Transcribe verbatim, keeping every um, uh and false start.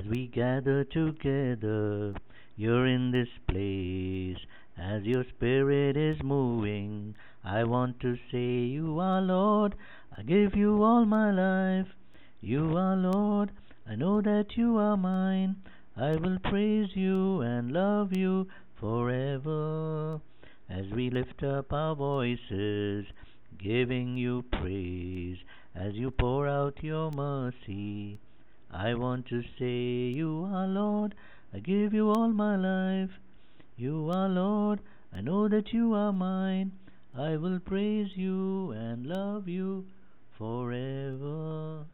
As we gather together, you're in this place. As your spirit is moving, I want to say, you are Lord. I give you all my life. You are Lord. I know that you are mine. I will praise you and love you forever. As we lift up our voices, giving you praise, as you pour out your mercy. I want to say, you are Lord, I give you all my life. You are Lord, I know that you are mine. I will praise you and love you forever.